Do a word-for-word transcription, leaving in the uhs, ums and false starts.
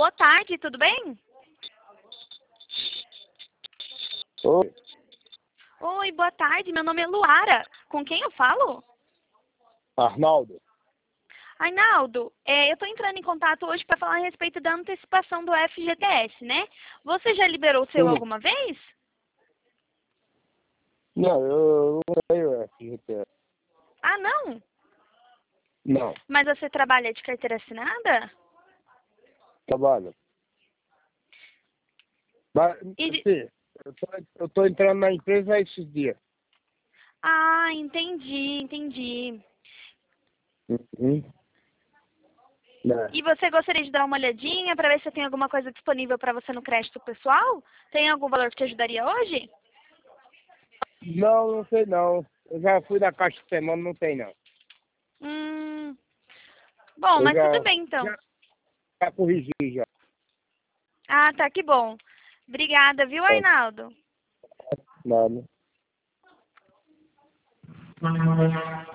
Boa tarde, tudo bem? Oi, Oi, boa tarde, meu nome é Luara. Com quem eu falo? Arnaldo. Arnaldo, é, eu estou entrando em contato hoje para falar a respeito da antecipação do F G T S, né? Você já liberou o seu Sim. alguma vez? Não, eu não tenho F G T S. Ah, não? Não, Mas você trabalha de carteira assinada? trabalho. Mas, E de- sim, eu tô, eu tô entrando na empresa esses dias. Ah, entendi, entendi. Uhum. Né. E você gostaria de dar uma olhadinha para ver se tem alguma coisa disponível para você no crédito pessoal? Tem algum valor que te ajudaria hoje? Não, não sei não. Eu já fui da Caixa de Semana, não tem não. Hum, bom, Eu mas tudo já, bem então. já, já corrigi já. Ah, tá, que bom. Obrigada, viu, É, Arnaldo? nada.